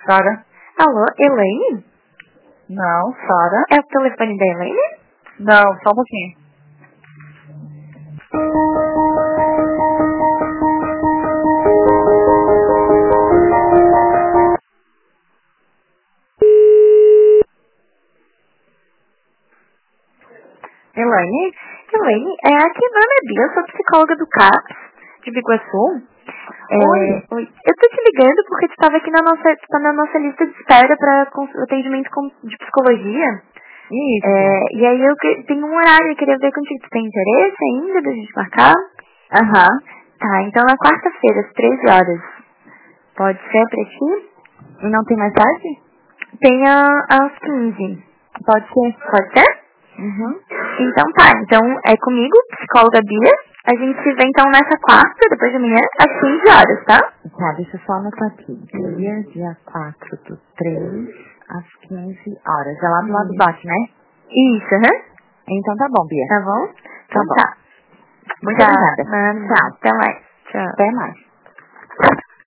Sara? Alô, Elaine? Não, Sara? É o telefone da Elaine? Não, só um pouquinho. Elaine? Elaine, aqui meu nome é Bia, eu sou psicóloga do CAPS de Biguaçu. Oi. Oi. Eu tô te ligando porque tu estava aqui na nossa lista de espera para atendimento de psicologia. Isso. E aí eu tenho um horário, eu queria ver contigo. Tu tem interesse ainda da gente marcar? Aham. Tá, então na quarta-feira, às 13 horas. Pode ser pra ti? E não tem mais tarde? Tem às 15. Pode ser. Pode ser? Uhum. Então tá, então é comigo, psicóloga Bia. A gente se vê então nessa quarta, depois de amanhã, às 15 horas, tá? Tá, deixa eu só anotar aqui. Dia 4/3, às 15 horas. É lá do lado de baixo, né? Isso, aham. Então tá bom, Bia. Tá bom? Tá Então bom. tá. Muito Tchau. obrigada. Nada. Tchau. Até mais. Tchau. Até mais.